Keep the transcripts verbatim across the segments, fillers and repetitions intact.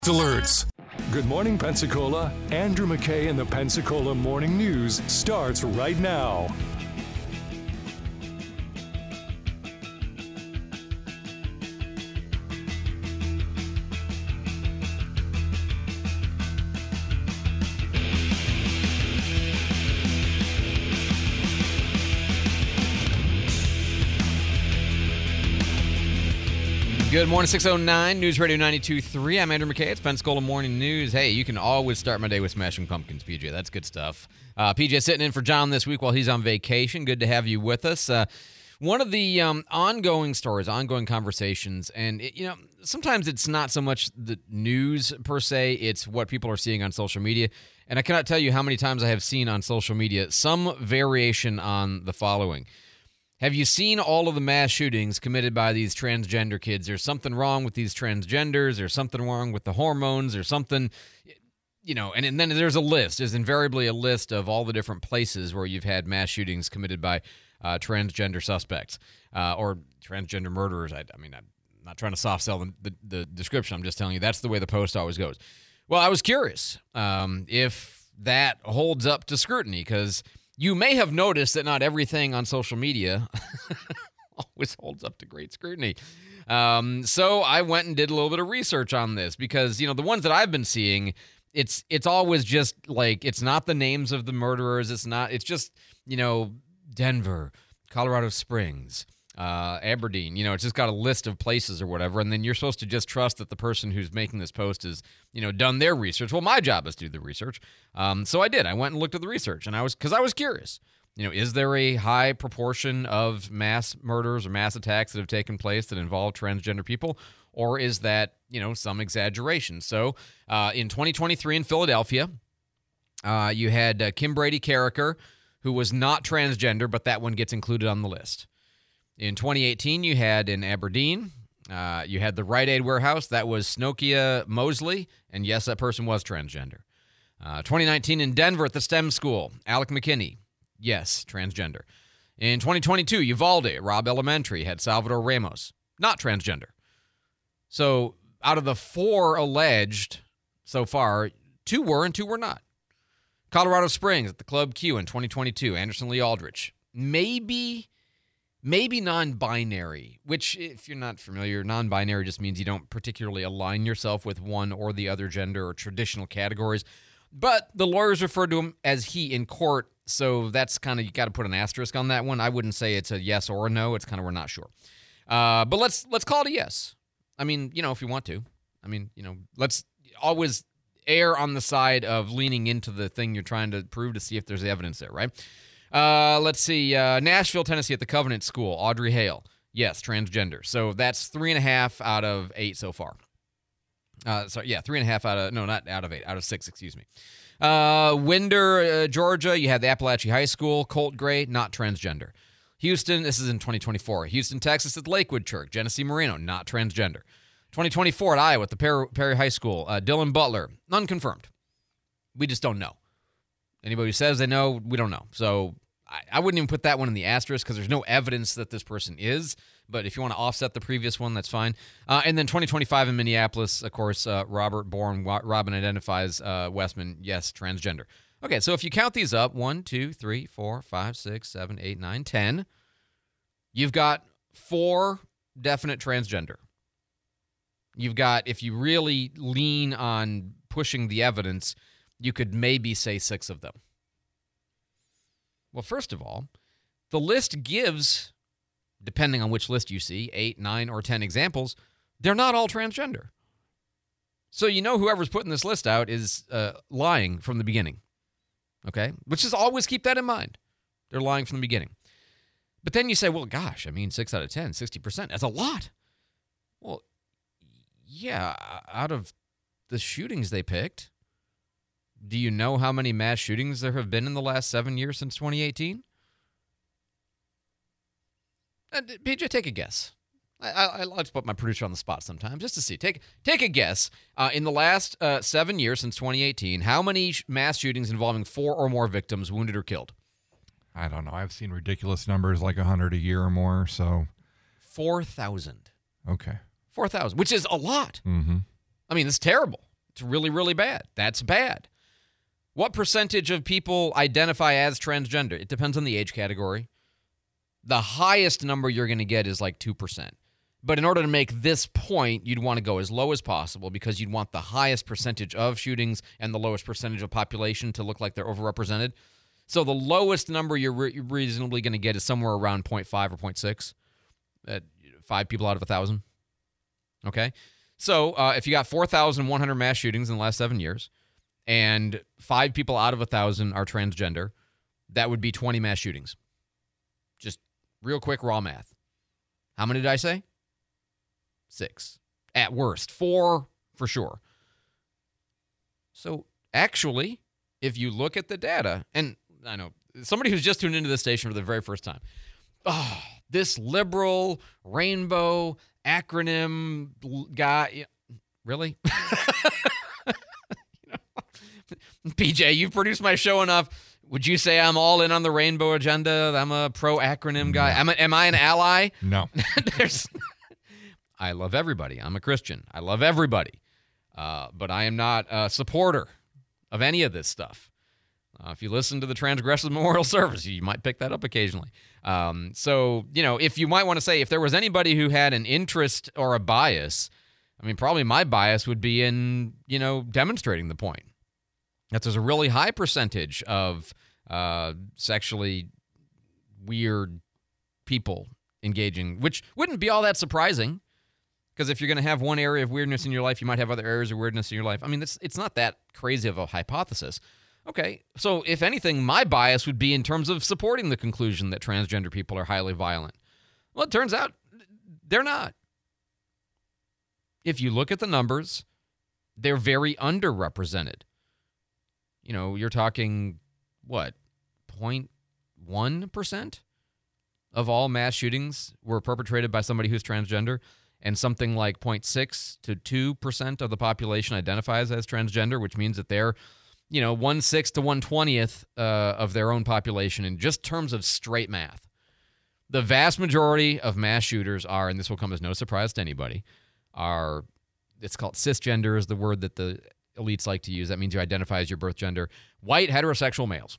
Alerts. Good morning, Pensacola. Andrew McKay and the Pensacola Morning News starts right now. Good morning, six oh nine, News Radio ninety-two point three. I'm Andrew McKay. It's Pensacola Morning News. Hey, you can always start my day with Smashing Pumpkins, P J. That's good stuff. Uh, P J sitting in for John this week while he's on vacation. Good to have you with us. Uh, one of the um, ongoing stories, ongoing conversations, and, it, you know, sometimes it's not so much the news per se, it's what people are seeing on social media. And I cannot tell you how many times I have seen on social media some variation on the following. Have you seen all of the mass shootings committed by these transgender kids? There's something wrong with these transgenders. There's something wrong with the hormones. There's something, you know, and, and then there's a list. There's invariably a list of all the different places where you've had mass shootings committed by uh, transgender suspects uh, or transgender murderers. I, I mean, I'm not trying to soft sell the, the, the description. I'm just telling you that's the way the post always goes. Well, I was curious um, if that holds up to scrutiny, because you may have noticed that not everything on social media always holds up to great scrutiny. Um, so I went and did a little bit of research on this because, you know, the ones that I've been seeing, it's it's always just like, it's not the names of the murderers. It's not, it's just, you know, Denver, Colorado Springs, uh, Aberdeen. You know, it's just got a list of places or whatever. And then you're supposed to just trust that the person who's making this post has, you know, done their research. Well, my job is to do the research. Um, so I did. I went and looked at the research, and I was, because I was curious. You know, is there a high proportion of mass murders or mass attacks that have taken place that involve transgender people, or is that, you know, some exaggeration? So uh, in twenty twenty-three in Philadelphia, uh, you had uh, Kim Brady Carricker, who was not transgender, but that one gets included on the list. In twenty eighteen, you had in Aberdeen, uh, you had the Rite Aid warehouse. That was Snokia Mosley, and yes, that person was transgender. Uh, twenty nineteen in Denver at the STEM school, Alec McKinney, yes, transgender. In twenty twenty-two, Uvalde, Robb Elementary, had Salvador Ramos, not transgender. So out of the four alleged so far, two were and two were not. Colorado Springs at the Club Q in twenty twenty-two, Anderson Lee Aldrich, maybe... Maybe non-binary, which, if you're not familiar, non-binary just means you don't particularly align yourself with one or the other gender or traditional categories. But the lawyers refer to him as he in court, so that's kind of, you got to put an asterisk on that one. I wouldn't say it's a yes or a no. It's kind of, we're not sure. Uh, but let's let's call it a yes. I mean, you know, if you want to. I mean, you know, let's always err on the side of leaning into the thing you're trying to prove to see if there's evidence there, right? Uh, let's see. Uh, Nashville, Tennessee at the Covenant School. Audrey Hale. Yes, transgender. So that's three and a half out of eight so far. Uh, sorry, yeah, three and a half out of, no, not out of eight, out of six, excuse me. Uh, Winder, uh, Georgia, you have the Appalachian High School. Colt Gray, not transgender. Houston, this is in twenty twenty-four. Houston, Texas at Lakewood Church. Genesee Moreno, not transgender. twenty twenty-four at Iowa at the Perry, Perry High School. Uh, Dylan Butler, unconfirmed. We just don't know. Anybody who says they know, we don't know. So I, I wouldn't even put that one in the asterisk because there's no evidence that this person is. But if you want to offset the previous one, that's fine. Uh, and then twenty twenty-five in Minneapolis, of course, uh, Robert Bourne, Robin identifies uh, Westman, yes, transgender. Okay, so if you count these up, one, two, three, four, five, six, seven, eight, nine, ten, you've got four definite transgender. You've got, if you really lean on pushing the evidence, you could maybe say six of them. Well, first of all, the list gives, depending on which list you see, eight, nine, or ten examples, they're not all transgender. So you know whoever's putting this list out is uh, lying from the beginning, okay? Which is always keep that in mind. They're lying from the beginning. But then you say, well, gosh, I mean, six out of ten, sixty percent, that's a lot. Well, yeah, out of the shootings they picked, do you know how many mass shootings there have been in the last seven years since twenty eighteen? Uh, P J, take a guess. I, I, I like to put my producer on the spot sometimes just to see. Take take a guess. Uh, in the last uh, seven years since twenty eighteen, how many sh- mass shootings involving four or more victims wounded or killed? I don't know. I've seen ridiculous numbers like one hundred a year or more. So four thousand. Okay. four thousand, which is a lot. Mm-hmm. I mean, it's terrible. It's really, really bad. That's bad. What percentage of people identify as transgender? It depends on the age category. The highest number you're going to get is like two percent. But in order to make this point, you'd want to go as low as possible because you'd want the highest percentage of shootings and the lowest percentage of population to look like they're overrepresented. So the lowest number you're re- reasonably going to get is somewhere around zero point five or zero point six. At five people out of one thousand. Okay? So uh, if you got four thousand one hundred mass shootings in the last seven years, and five people out of one thousand are transgender, that would be twenty mass shootings. Just real quick raw math. How many did I say? Six. At worst. Four for sure. So actually, if you look at the data, and I know somebody who's just tuned into this station for the very first time, oh, this liberal rainbow acronym guy, really? You know, P J, you've produced my show enough. Would you say I'm all in on the rainbow agenda? I'm a pro acronym guy. Am, am I an ally? No. There's, I love everybody. I'm a Christian. I love everybody. Uh, but I am not a supporter of any of this stuff. Uh, if you listen to the Transgressive Memorial Service, you might pick that up occasionally. Um, so, you know, if you might want to say, if there was anybody who had an interest or a bias, I mean, probably my bias would be in, you know, demonstrating the point that there's a really high percentage of uh, sexually weird people engaging, which wouldn't be all that surprising. Because if you're going to have one area of weirdness in your life, you might have other areas of weirdness in your life. I mean, it's, it's not that crazy of a hypothesis. Okay, so if anything, my bias would be in terms of supporting the conclusion that transgender people are highly violent. Well, it turns out they're not. If you look at the numbers, they're very underrepresented. You know, you're talking, what, zero point one percent of all mass shootings were perpetrated by somebody who's transgender, and something like zero point six to two percent of the population identifies as transgender, which means that they're, you know, one-sixth to one-twentieth uh, of their own population in just terms of straight math. The vast majority of mass shooters are, and this will come as no surprise to anybody, are, it's called cisgender is the word that the elites like to use. That means you identify as your birth gender. White heterosexual males.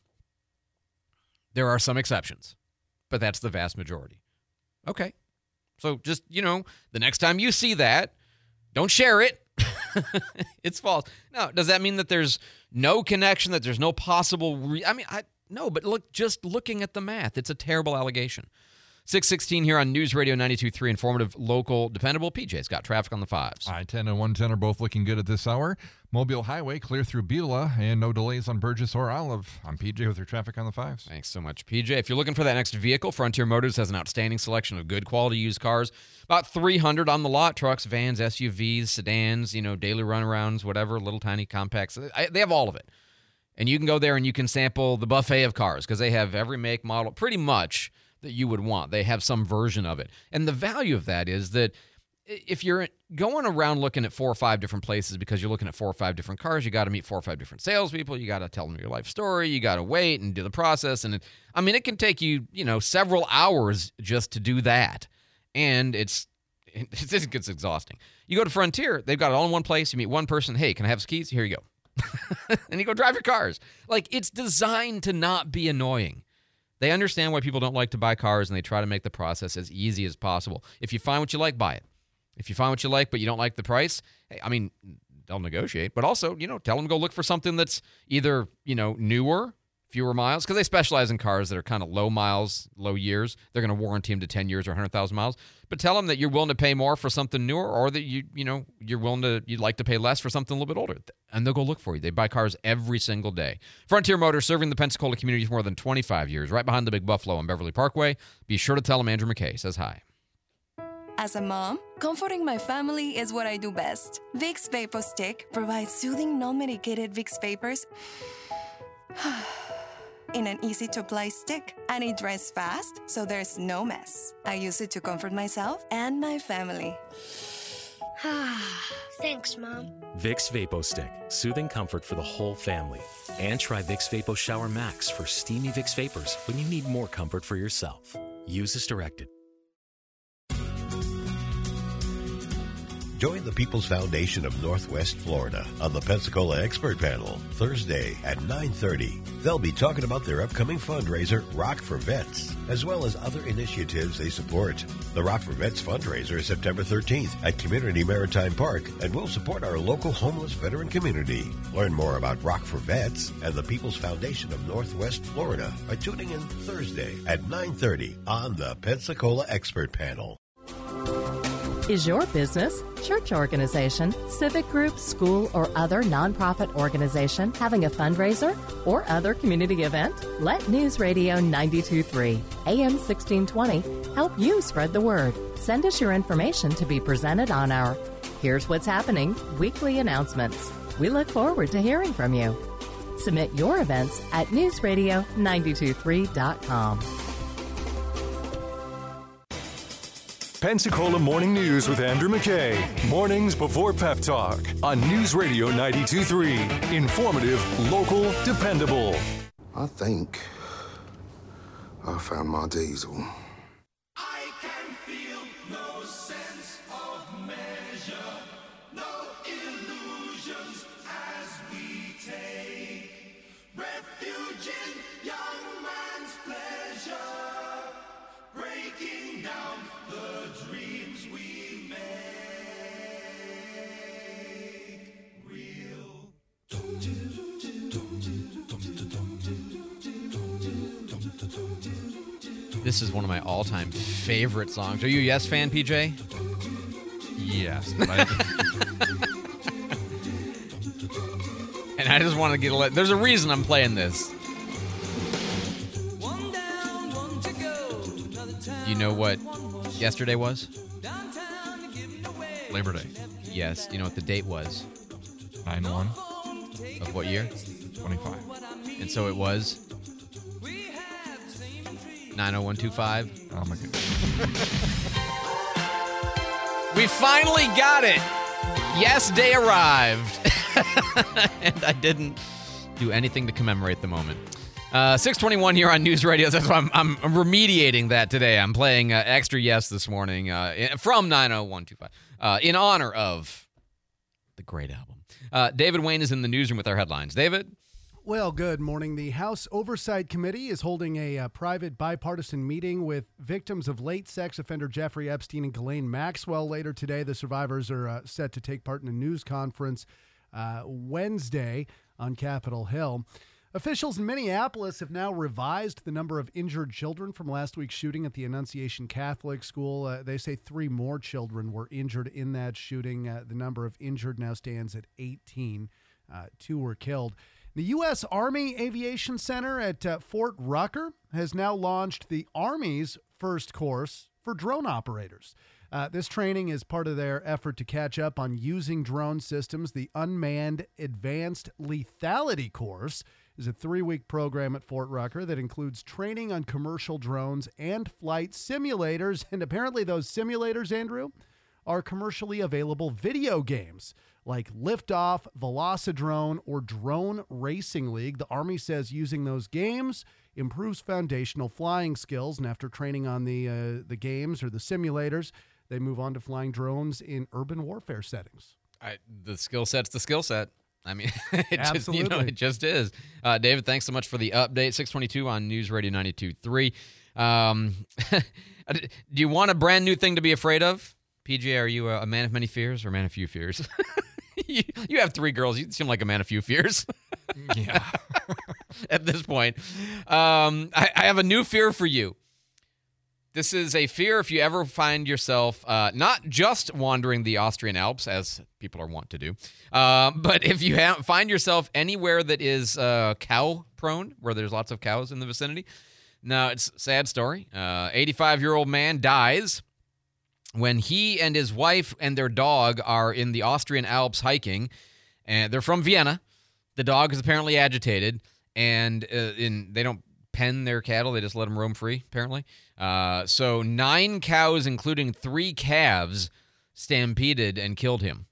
There are some exceptions, but that's the vast majority. Okay. So just, you know, the next time you see that, don't share it. It's false. Now, does that mean that there's no connection, that there's no possible re- I mean, I no, but look, just looking at the math, it's a terrible allegation. six sixteen here on News Radio ninety-two point three, informative, local, dependable. P J's got traffic on the fives. I ten and one ten are both looking good at this hour. Mobile Highway clear through Beulah, and no delays on Burgess or Olive. I'm P J with your traffic on the fives. Thanks so much, P J. If you're looking for that next vehicle, Frontier Motors has an outstanding selection of good quality used cars. About three hundred on the lot: trucks, vans, S U Vs, sedans, you know, daily runarounds, whatever, little tiny compacts. I, they have all of it. And you can go there and you can sample the buffet of cars because they have every make, model, pretty much, that you would want. They have some version of it. And the value of that is that if you're going around looking at four or five different places because you're looking at four or five different cars, you got to meet four or five different salespeople. You got to tell them your life story. You got to wait and do the process. And it, I mean, it can take you, you know, several hours just to do that. And it's, it's, it gets exhausting. You go to Frontier, they've got it all in one place. You meet one person. Hey, can I have some keys? Here you go. And you go drive your cars. Like, it's designed to not be annoying. They understand why people don't like to buy cars, and they try to make the process as easy as possible. If you find what you like, buy it. If you find what you like, but you don't like the price, hey, I mean, they'll negotiate. But also, you know, tell them to go look for something that's either, you know, newer, fewer miles, because they specialize in cars that are kind of low miles, low years. They're going to warranty them to ten years or one hundred thousand miles. But tell them that you're willing to pay more for something newer, or that you, you know, you're willing to, you'd like to pay less for something a little bit older. And they'll go look for you. They buy cars every single day. Frontier Motors, serving the Pensacola community for more than twenty-five years, right behind the Big Buffalo on Beverly Parkway. Be sure to tell them Andrew McKay says hi. As a mom, comforting my family is what I do best. Vicks Vapor Stick provides soothing, non-medicated Vicks Vapors in an easy-to-apply stick, and it dries fast, so there's no mess. I use it to comfort myself and my family. Thanks, Mom. Vicks Vapo Stick, soothing comfort for the whole family. And try Vicks Vapo Shower Max for steamy Vicks Vapors when you need more comfort for yourself. Use as directed. Join the People's Foundation of Northwest Florida on the Pensacola Expert Panel Thursday at nine thirty. They'll be talking about their upcoming fundraiser, Rock for Vets, as well as other initiatives they support. The Rock for Vets fundraiser is September thirteenth at Community Maritime Park and will support our local homeless veteran community. Learn more about Rock for Vets and the People's Foundation of Northwest Florida by tuning in Thursday at nine thirty on the Pensacola Expert Panel. Is your business, church organization, civic group, school, or other nonprofit organization having a fundraiser or other community event? Let News Radio ninety-two point three, A M sixteen twenty help you spread the word. Send us your information to be presented on our Here's What's Happening weekly announcements. We look forward to hearing from you. Submit your events at news radio nine two three dot com. Pensacola Morning News with Andrew McKay. Mornings before Pep Talk on News Radio ninety-two point three. Informative, local, dependable. I think I found my diesel. I can feel no sense of measure, no illusions as we take refuge in young man's pleasure, breaking down the dreams we make real. This is one of my all-time favorite songs. Are you a Yes fan, P J? Yes. But I and I just want to get a let. There's a reason I'm playing this. You know what yesterday was? Labor Day. Yes. Do you know what the date was? nine one. Of what year? twenty-five. And so it was nine oh one two five. Oh, my goodness. We finally got it. Yes, day arrived. And I didn't do anything to commemorate the moment. Uh, six twenty-one here on News Radio. That's why I'm, I'm, I'm remediating that today. I'm playing uh, Extra Yes this morning uh, from nine oh one two five uh, in honor of the great album. Uh, David Wayne is in the newsroom with our headlines. David? Well, good morning. The House Oversight Committee is holding a uh, private bipartisan meeting with victims of late sex offender Jeffrey Epstein and Ghislaine Maxwell later today. The survivors are uh, set to take part in a news conference uh, Wednesday on Capitol Hill. Officials in Minneapolis have now revised the number of injured children from last week's shooting at the Annunciation Catholic School. Uh, they say three more children were injured in that shooting. Uh, the number of injured now stands at eighteen. Uh, two were killed. The U S. Army Aviation Center at uh, Fort Rucker has now launched the Army's first course for drone operators. Uh, this training is part of their effort to catch up on using drone systems. The Unmanned Advanced Lethality course is a three-week program at Fort Rucker that includes training on commercial drones and flight simulators. And apparently those simulators, Andrew, are commercially available video games like Liftoff, Velocidrone, or Drone Racing League. The Army says using those games improves foundational flying skills, and after training on the uh, the games or the simulators, they move on to flying drones in urban warfare settings. I, the skill set's the skill set. I mean, it just, Absolutely. you know, it just is. Uh, David, thanks so much for the update. six twenty-two on News Radio ninety-two point three. Um, do you want a brand new thing to be afraid of? P J, are you a man of many fears or a man of few fears? you, you have three girls. You seem like a man of few fears. Yeah. At this point. Um, I, I have a new fear for you. This is a fear if you ever find yourself uh, not just wandering the Austrian Alps, as people are wont to do, uh, but if you ha- find yourself anywhere that is uh, cow-prone, where there's lots of cows in the vicinity. Now, it's a sad story. Uh, eighty-five-year-old man dies when he and his wife and their dog are in the Austrian Alps hiking, and they're from Vienna. The dog is apparently agitated, and uh, in they don't pen their cattle. They just let them roam free, apparently. Uh, so nine cows, including three calves, stampeded and killed him.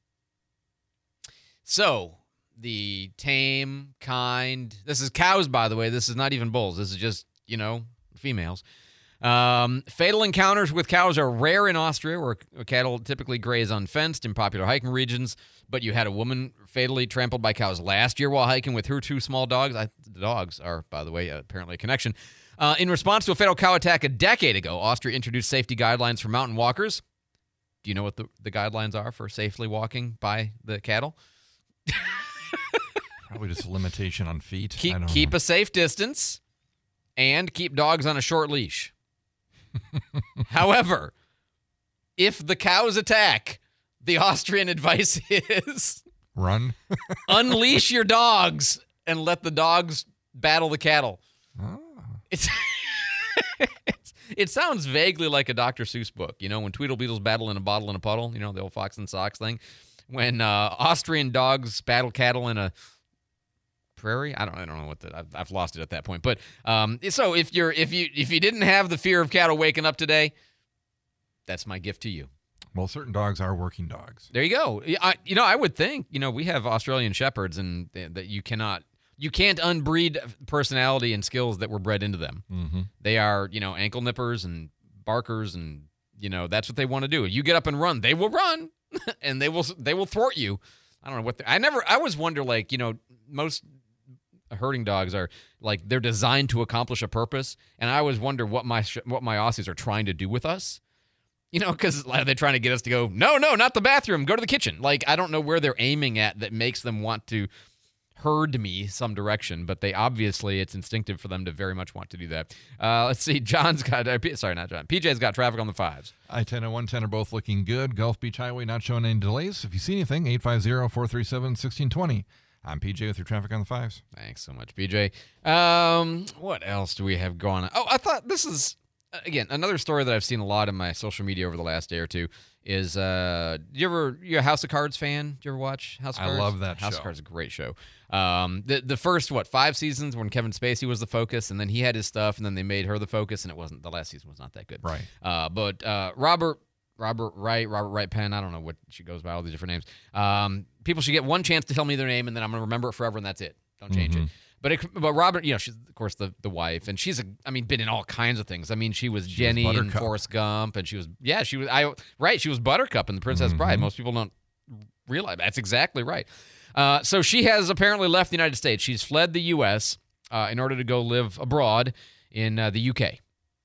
So the tame, kind, this is cows, by the way. This is not even bulls. This is just, you know, females. Um, fatal encounters with cows are rare in Austria, where cattle typically graze unfenced in popular hiking regions. But you had a woman fatally trampled by cows last year while hiking with her two small dogs. I, the dogs are, by the way, apparently a connection. Uh, in response to a fatal cow attack a decade ago, Austria introduced safety guidelines for mountain walkers. Do you know what the, the guidelines are for safely walking by the cattle? Probably just a limitation on feet. Keep, I don't keep know. a safe distance and keep dogs on a short leash. However, if the cows attack, the Austrian advice is run, unleash your dogs, and let the dogs battle the cattle. Oh. It's, it's it sounds vaguely like a Doctor Seuss book. You know, when Tweedlebeetles battle in a bottle in a puddle. You know, the old Fox and Sox thing. When uh, Austrian dogs battle cattle in a prairie. I don't. I don't know what the. I've, I've lost it at that point. But um, so if you're if you if you didn't have the fear of cattle waking up today, that's my gift to you. Well, certain dogs are working dogs. There you go. I, you know, I would think, you know, we have Australian Shepherds, and that you cannot, you can't unbreed personality and skills that were bred into them. Mm-hmm. They are, you know, ankle nippers and barkers, and you know that's what they want to do. You get up and run, they will run, and they will they will thwart you. I don't know what I never. I always wonder, like, you know, most herding dogs are like they're designed to accomplish a purpose, and I always wonder what my what my Aussies are trying to do with us. You know, because they're trying to get us to go, no, no, not the bathroom, go to the kitchen. Like, I don't know where they're aiming at that makes them want to herd me some direction, but they obviously, it's instinctive for them to very much want to do that. Uh, let's see, John's got, uh, P, sorry, not John, P J's got traffic on the fives. I ten and one ten are both looking good. Gulf Beach Highway not showing any delays. If you see anything, eight five zero, four three seven, one six two zero. I'm P J with your traffic on the fives. Thanks so much, P J. Um, what else do we have going on? Oh, I thought this is, again, another story that I've seen a lot in my social media over the last day or two is, uh, you ever, you a House of Cards fan? Do you ever watch House of I Cards? love that House show. of Cards is a great show. Um, the the first, what, five seasons when Kevin Spacey was the focus, and then he had his stuff, and then they made her the focus, and it wasn't, the last season was not that good. Right. Uh, but uh, Robert, Robert Wright, Robert Wright Penn, I don't know what she goes by, all these different names. Um, people should get one chance to tell me their name, and then I'm going to remember it forever, and that's it. Don't change Mm-hmm. it. But it, but Robert, you know, she's of course the, the wife, and she's a, I mean, been in all kinds of things. I mean, she was She was Jenny in Buttercup. Forrest Gump, and she was, yeah, she was, I right, she was Buttercup in The Princess Bride. Mhm. Most people don't realize that's exactly right. Uh, so she has apparently left the United States. She's fled the U S uh, in order to go live abroad in uh, the U K,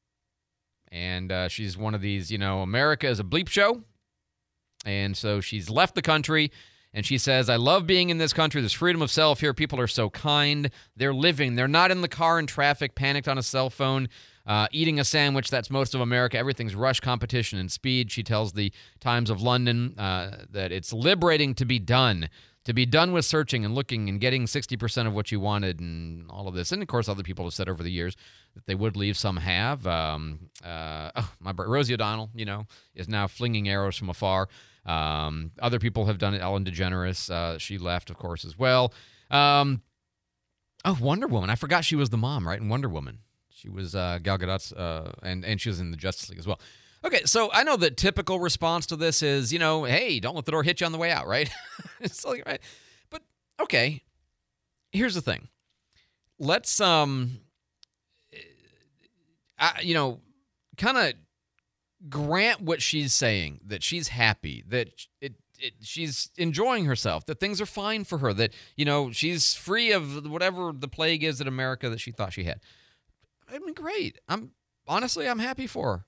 and uh, she's one of these, you know, America is a bleep show, and so she's left the country. And she says, I love being in this country. There's freedom of self here. People are so kind. They're living. They're not in the car in traffic, panicked on a cell phone, uh, eating a sandwich. That's most of America. Everything's rush, competition, and speed. She tells the Times of London uh, that it's liberating to be done, to be done with searching and looking and getting sixty percent of what you wanted and all of this. And, of course, other people have said over the years that they would leave. Some have. Um, uh, oh, my Rosie O'Donnell, you know, is now flinging arrows from afar. Um, other people have done it. Ellen DeGeneres, uh, she left, of course, as well. Um, oh, Wonder Woman. I forgot she was the mom, right, in Wonder Woman. She was uh, Gal Gadot's, uh, and, and she was in the Justice League as well. Okay, so I know the typical response to this is, you know, hey, don't let the door hit you on the way out, right? It's like, right? But, okay, here's the thing. Let's, um, I, you know, kind of grant what she's saying, that she's happy, that it, it she's enjoying herself, that things are fine for her, that, you know, she's free of whatever the plague is in America that she thought she had. I mean, great. I'm honestly, I'm happy for her.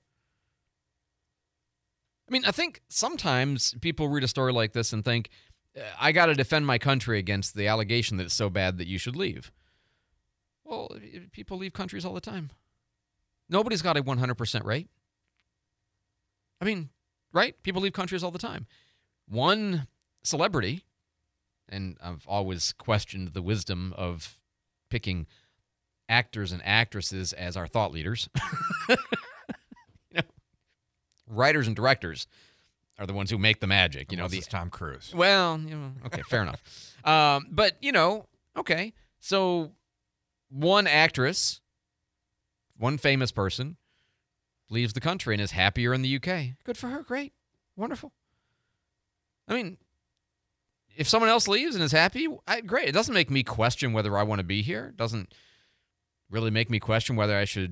I mean, I think sometimes people read a story like this and think, I got to defend my country against the allegation that it's so bad that you should leave. Well, people leave countries all the time. Nobody's got a one hundred percent rate. I mean, right? People leave countries all the time. One celebrity, and I've always questioned the wisdom of picking actors and actresses as our thought leaders. You know, writers and directors are the ones who make the magic. You Unless know, the it's Tom Cruise. Well, you know, okay, fair enough. Um, but you know, okay, so one actress, one famous person, leaves the country and is happier in the U K. Good for her. Great. Wonderful. I mean, if someone else leaves and is happy, I, great. It doesn't make me question whether I want to be here. It doesn't really make me question whether I should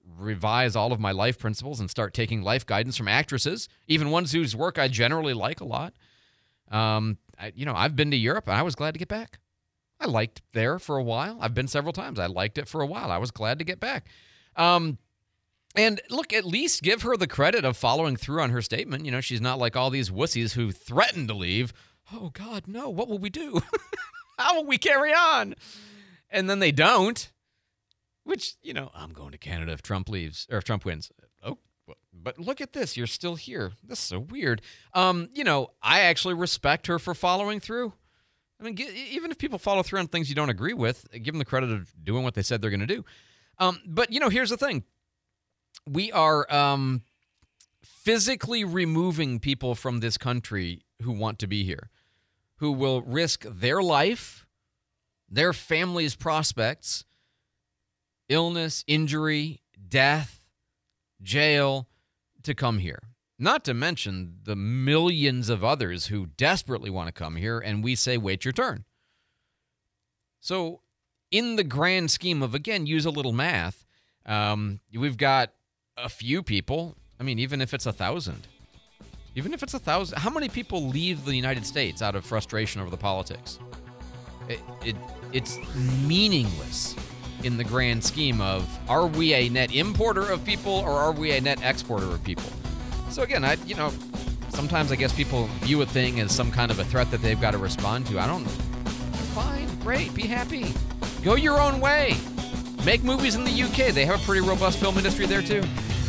revise all of my life principles and start taking life guidance from actresses, even ones whose work I generally like a lot. Um, I, you know, I've been to Europe, and I was glad to get back. I liked there for a while. I've been several times. I liked it for a while. I was glad to get back. Um, and look, at least give her the credit of following through on her statement. You know, she's not like all these wussies who threaten to leave. Oh, God, no. What will we do? How will we carry on? And then they don't, which, you know, I'm going to Canada if Trump leaves or if Trump wins. Oh, but look at this. You're still here. This is so weird. Um, you know, I actually respect her for following through. I mean, even if people follow through on things you don't agree with, give them the credit of doing what they said they're going to do. Um, but, you know, here's the thing. We are um, physically removing people from this country who want to be here, who will risk their life, their family's prospects, illness, injury, death, jail, to come here. Not to mention the millions of others who desperately want to come here, and we say, wait your turn. So in the grand scheme of, again, use a little math, um, we've got a few people. I mean, even if it's a thousand, even if it's a thousand, how many people leave the United States out of frustration over the politics? It, it It's meaningless in the grand scheme of, are we a net importer of people or are we a net exporter of people? So again, I you know, sometimes I guess people view a thing as some kind of a threat that they've got to respond to. I don't. Fine, great, be happy, go your own way. Make movies in the U K. They have a pretty robust film industry there too.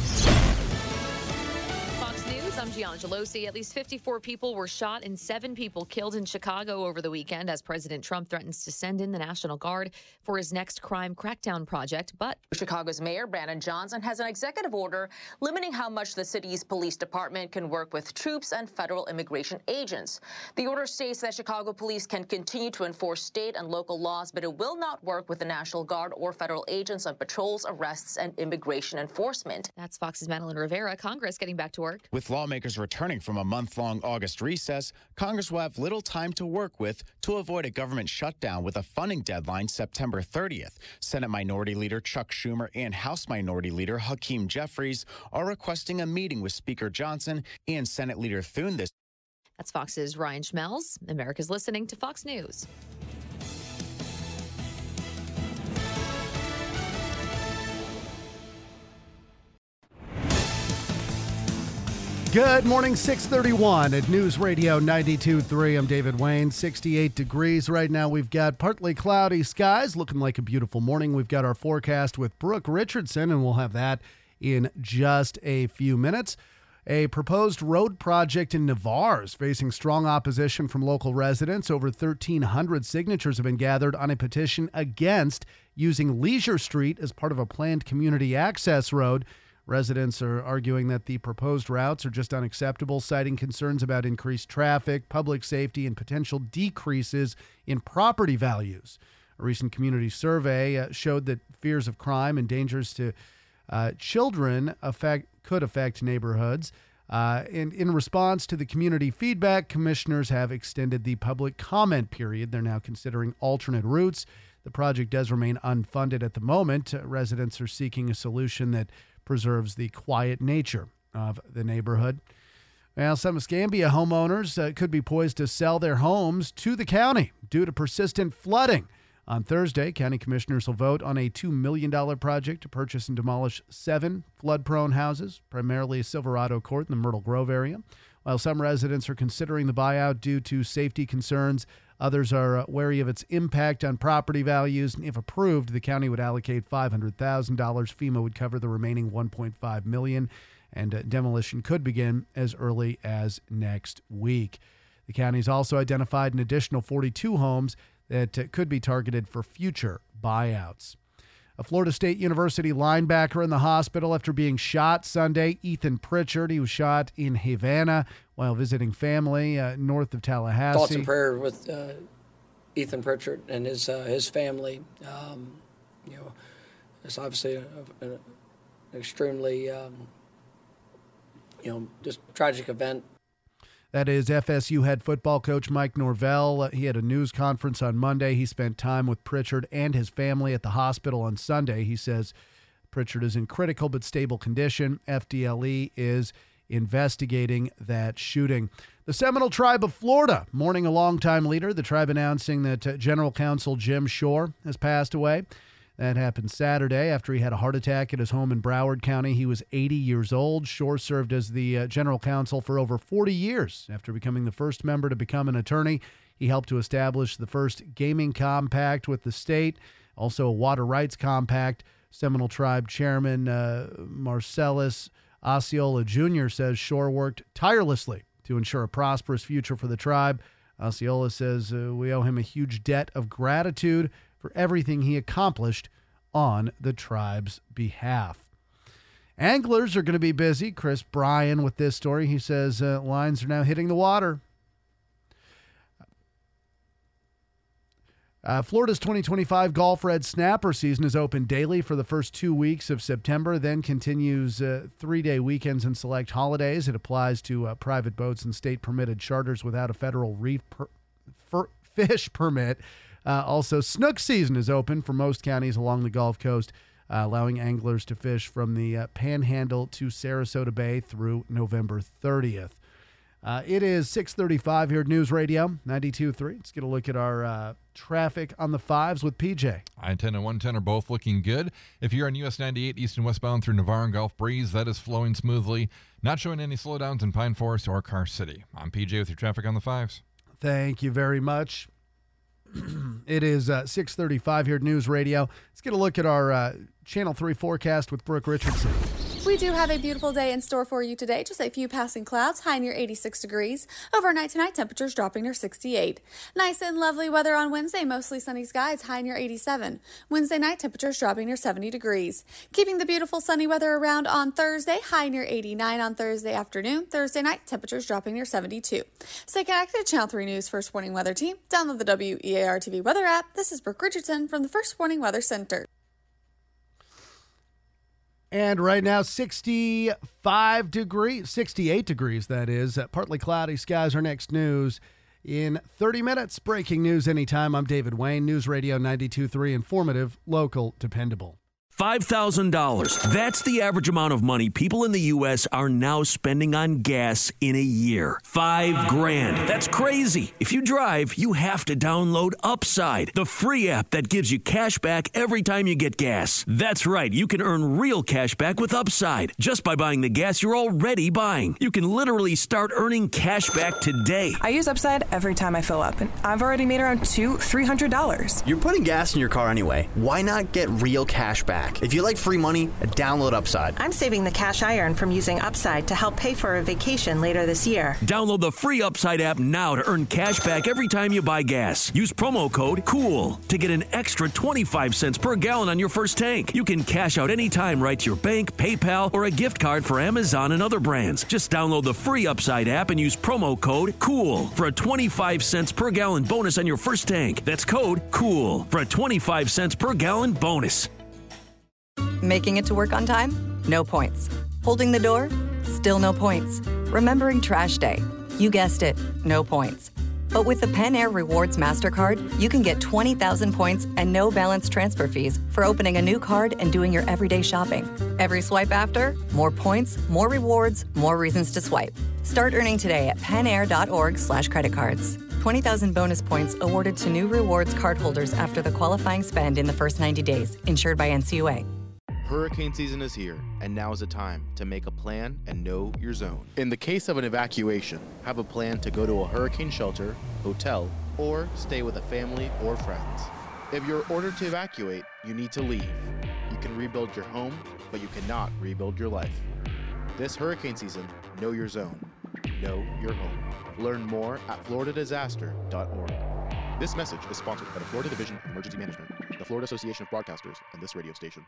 I'm Gian Gelosi. At least fifty-four people were shot and seven people killed in Chicago over the weekend as President Trump threatens to send in the National Guard for his next crime crackdown project. But Chicago's Mayor Brandon Johnson has an executive order limiting how much the city's police department can work with troops and federal immigration agents. The order states that Chicago police can continue to enforce state and local laws, but it will not work with the National Guard or federal agents on patrols, arrests, and immigration enforcement. That's Fox's Madeline Rivera. Congress getting back to work. With lawmakers returning from a month-long August recess, Congress will have little time to work with to avoid a government shutdown with a funding deadline September thirtieth. Senate Minority Leader Chuck Schumer and House Minority Leader Hakeem Jeffries are requesting a meeting with Speaker Johnson and Senate Leader Thune this. That's Fox's Ryan Schmelz. America's listening to Fox News. Good morning, six thirty-one at News Radio ninety-two point three. I'm David Wayne, sixty-eight degrees right now. We've got partly cloudy skies, looking like a beautiful morning. We've got our forecast with Brooke Richardson, and we'll have that in just a few minutes. A proposed road project in Navarre is facing strong opposition from local residents. Over thirteen hundred signatures have been gathered on a petition against using Leisure Street as part of a planned community access road. Residents are arguing that the proposed routes are just unacceptable, citing concerns about increased traffic, public safety, and potential decreases in property values. A recent community survey uh, showed that fears of crime and dangers to uh, children affect, could affect neighborhoods. Uh, and in response to the community feedback, commissioners have extended the public comment period. They're now considering alternate routes. The project does remain unfunded at the moment. Uh, residents are seeking a solution that preserves the quiet nature of the neighborhood. Well, some Escambia homeowners uh, could be poised to sell their homes to the county due to persistent flooding. On Thursday, county commissioners will vote on a two million dollars project to purchase and demolish seven flood-prone houses, primarily Silverado Court in the Myrtle Grove area. While some residents are considering the buyout due to safety concerns, others are uh, wary of its impact on property values. And if approved, the county would allocate five hundred thousand dollars. FEMA would cover the remaining one point five million dollars, and uh, demolition could begin as early as next week. The county's also identified an additional forty-two homes that uh, could be targeted for future buyouts. A Florida State University linebacker in the hospital after being shot Sunday. Ethan Pritchard, he was shot in Havana while visiting family uh, north of Tallahassee. Thoughts and prayers with uh, Ethan Pritchard and his uh, his family. Um, you know, it's obviously an extremely um, you know just tragic event. That is F S U head football coach Mike Norvell. He had a news conference on Monday. He spent time with Pritchard and his family at the hospital on Sunday. He says Pritchard is in critical but stable condition. F D L E is investigating that shooting. The Seminole Tribe of Florida mourning a longtime leader. The tribe announcing that uh, General Counsel Jim Shore has passed away. That happened Saturday after he had a heart attack at his home in Broward County. He was eighty years old. Shore served as the uh, general counsel for over forty years. After becoming the first member to become an attorney, he helped to establish the first gaming compact with the state, also a water rights compact. Seminole Tribe Chairman uh, Marcellus Osceola Junior says Shore worked tirelessly to ensure a prosperous future for the tribe. Osceola says uh, we owe him a huge debt of gratitude for everything he accomplished on the tribe's behalf. Anglers are going to be busy. Chris Bryan with this story. He says uh, lines are now hitting the water. Uh, Florida's twenty twenty-five Gulf Red Snapper season is open daily for the first two weeks of September, then continues uh, three-day weekends and select holidays. It applies to uh, private boats and state-permitted charters without a federal reef per- fer- fish permit. Uh, also, snook season is open for most counties along the Gulf Coast, uh, allowing anglers to fish from the uh, Panhandle to Sarasota Bay through November thirtieth. Uh, it is six thirty-five here at News Radio ninety-two point three. Let's get a look at our uh, traffic on the fives with P J. I ten and one ten are both looking good. If you're on U S ninety-eight east and westbound through Navarre and Gulf Breeze, that is flowing smoothly. Not showing any slowdowns in Pine Forest or Car City. I'm P J with your traffic on the fives. Thank you very much. It is uh, six thirty-five here at News Radio. Let's get a look at our uh, Channel three forecast with Brooke Richardson. We do have a beautiful day in store for you today. Just a few passing clouds, high near eighty-six degrees. Overnight tonight, temperatures dropping near sixty-eight. Nice and lovely weather on Wednesday, mostly sunny skies, high near eighty-seven. Wednesday night, temperatures dropping near seventy degrees. Keeping the beautiful sunny weather around on Thursday, high near eighty-nine on Thursday afternoon. Thursday night, temperatures dropping near seventy-two. Stay connected to Channel three News First Warning Weather Team. Download the W E A R T V weather app. This is Brooke Richardson from the First Warning Weather Center. And right now, sixty-five degrees, sixty-eight degrees, that is. Uh, partly cloudy skies are next news in thirty minutes. Breaking news anytime. I'm David Wayne, News Radio ninety-two point three, informative, local, dependable. five thousand dollars. That's the average amount of money people in the U S are now spending on gas in a year. Five grand. That's crazy. If you drive, you have to download Upside, the free app that gives you cash back every time you get gas. That's right. You can earn real cash back with Upside just by buying the gas you're already buying. You can literally start earning cash back today. I use Upside every time I fill up, and I've already made around two, three hundred dollars. You're putting gas in your car anyway. Why not get real cash back? If you like free money, download Upside. I'm saving the cash I earn from using Upside to help pay for a vacation later this year. Download the free Upside app now to earn cash back every time you buy gas. Use promo code COOL to get an extra twenty-five cents per gallon on your first tank. You can cash out anytime right to your bank, PayPal, or a gift card for Amazon and other brands. Just download the free Upside app and use promo code COOL for a twenty-five cents per gallon bonus on your first tank. That's code COOL for a twenty-five cents per gallon bonus. Making it to work on time? No points. Holding the door? Still no points. Remembering trash day? You guessed it, no points. But with the Pen Air Rewards MasterCard, you can get twenty thousand points and no balance transfer fees for opening a new card and doing your everyday shopping. Every swipe after, more points, more rewards, more reasons to swipe. Start earning today at penair.org slash credit cards. twenty thousand bonus points awarded to new rewards cardholders after the qualifying spend in the first ninety days, insured by N C U A. Hurricane season is here, and now is the time to make a plan and know your zone. In the case of an evacuation, have a plan to go to a hurricane shelter, hotel, or stay with a family or friends. If you're ordered to evacuate, you need to leave. You can rebuild your home, but you cannot rebuild your life. This hurricane season, know your zone. Know your home. Learn more at florida disaster dot org. This message is sponsored by the Florida Division of Emergency Management, the Florida Association of Broadcasters, and this radio station.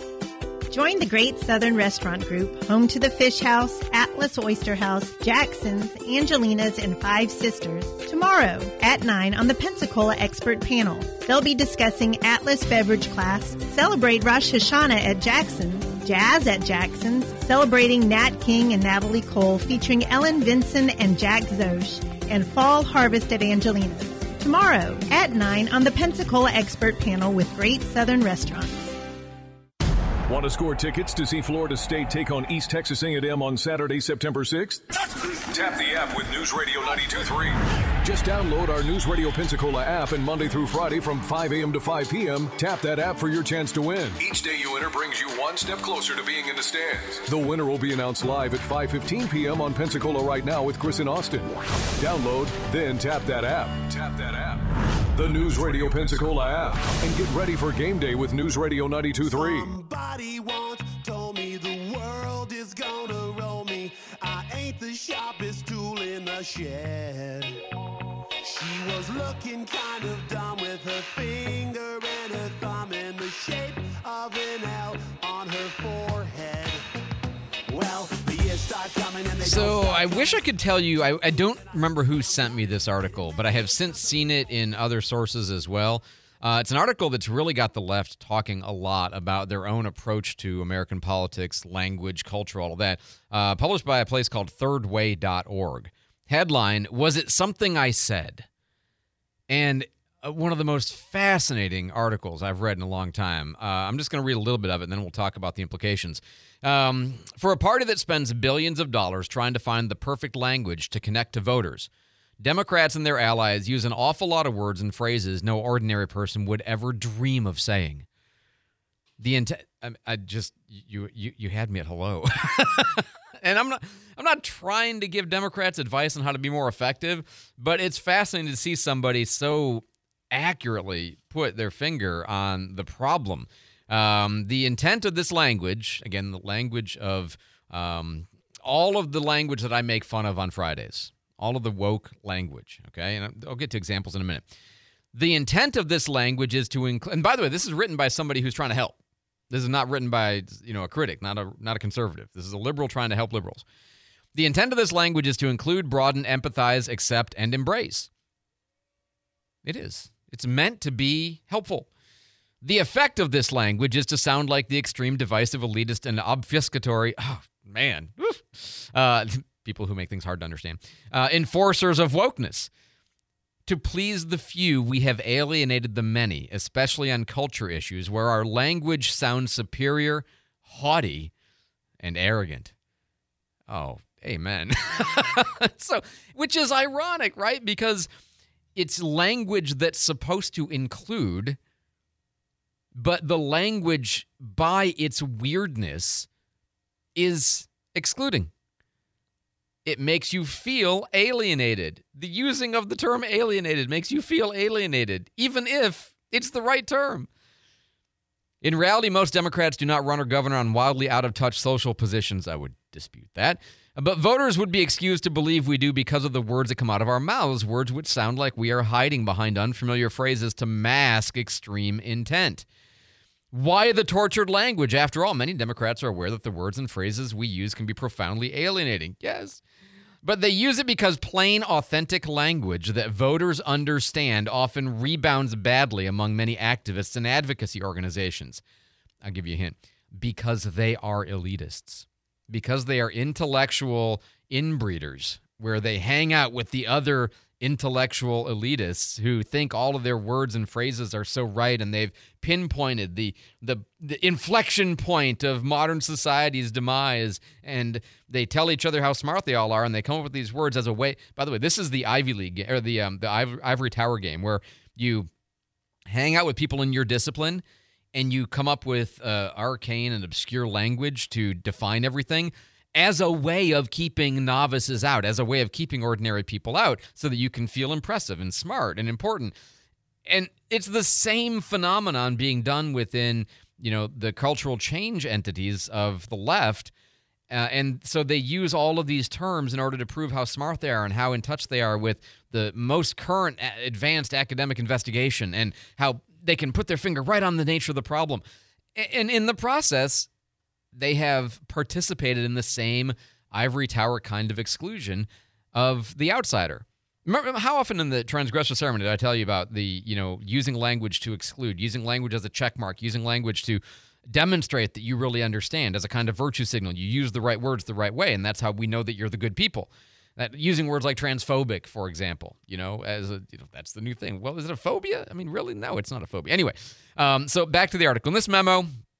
Join the Great Southern Restaurant Group, home to the Fish House, Atlas Oyster House, Jackson's, Angelina's, and Five Sisters, tomorrow at nine on the Pensacola Expert Panel. They'll be discussing Atlas Beverage Class, Celebrate Rosh Hashanah at Jackson's, Jazz at Jackson's, celebrating Nat King and Natalie Cole, featuring Ellen Vinson and Jack Zosh, and Fall Harvest at Angelina's. Tomorrow at nine on the Pensacola Expert Panel with Great Southern Restaurants. Want to score tickets to see Florida State take on East Texas A and M on Saturday, September sixth? Tap the app with News Radio ninety-two point three. Just download our News Radio Pensacola app, and Monday through Friday from five a.m. to five p.m., tap that app for your chance to win. Each day you enter brings you one step closer to being in the stands. The winner will be announced live at five fifteen p.m. on Pensacola Right Now with Chris and Austin. Download, then tap that app. Tap that app. The News Radio Pensacola app. And get ready for game day with News Radio ninety-two point three. Somebody once told me the world is gonna roll me. I ain't the sharpest tool in the shed. She was looking kind of dumb with her finger and her thumb in the shape of an L on her forehead. Well, the years start coming and they So don't I stop wish I could tell you, I, I don't remember who sent me this article, but I have since seen it in other sources as well. Uh, it's an article that's really got the left talking a lot about their own approach to American politics, language, culture, all of that. Uh, published by a place called third way dot org. Headline, Was It Something I Said? And uh, one of the most fascinating articles I've read in a long time. Uh, I'm just going to read a little bit of it, and then we'll talk about the implications. Um, for a party that spends billions of dollars trying to find the perfect language to connect to voters, Democrats and their allies use an awful lot of words and phrases no ordinary person would ever dream of saying. The intent, I, I just you you you had me at hello, and I'm not I'm not trying to give Democrats advice on how to be more effective, but it's fascinating to see somebody so accurately put their finger on the problem. Um, the intent of this language, again, the language of um, all of the language that I make fun of on Fridays. All of the woke language, okay? And I'll get to examples in a minute. The intent of this language is to include, and by the way, this is written by somebody who's trying to help. This is not written by, you know, a critic, not a not a conservative. This is a liberal trying to help liberals. The intent of this language is to include, broaden, empathize, accept, and embrace. It is. It's meant to be helpful. The effect of this language is to sound like the extreme divisive, elitist, and obfuscatory, oh, man, uh, people who make things hard to understand, uh, enforcers of wokeness. To please the few, we have alienated the many, especially on culture issues where our language sounds superior, haughty, and arrogant. Oh, amen. So, which is ironic, right? Because it's language that's supposed to include, but the language by its weirdness is excluding. It makes you feel alienated. The using of the term alienated makes you feel alienated, even if it's the right term. In reality, most Democrats do not run or govern on wildly out-of-touch social positions. I would dispute that. But voters would be excused to believe we do because of the words that come out of our mouths, words which sound like we are hiding behind unfamiliar phrases to mask extreme intent. Why the tortured language? After all, many Democrats are aware that the words and phrases we use can be profoundly alienating. Yes. But they use it because plain, authentic language that voters understand often rebounds badly among many activists and advocacy organizations. I'll give you a hint. Because they are elitists. Because they are intellectual inbreeders, where they hang out with the other intellectual elitists who think all of their words and phrases are so right, and they've pinpointed the, the the inflection point of modern society's demise, and they tell each other how smart they all are, and they come up with these words as a way. By the way, this is the Ivy League or the um, the Ivory Tower game, where you hang out with people in your discipline, and you come up with uh, arcane and obscure language to define everything, as a way of keeping novices out, as a way of keeping ordinary people out, so that you can feel impressive and smart and important. And it's the same phenomenon being done within, you know, the cultural change entities of the left. Uh, and so they use all of these terms in order to prove how smart they are and how in touch they are with the most current advanced academic investigation, and how they can put their finger right on the nature of the problem. And in the process, they have participated in the same ivory tower kind of exclusion of the outsider. Remember how often in the transgressor sermon did I tell you about the, you know, using language to exclude, using language as a check mark, using language to demonstrate that you really understand as a kind of virtue signal. You use the right words the right way, and that's how we know that you're the good people. That using words like transphobic, for example, you know, as a, you know, that's the new thing. Well, is it a phobia? I mean, really? No, it's not a phobia. Anyway, um, so back to the article. In this memo,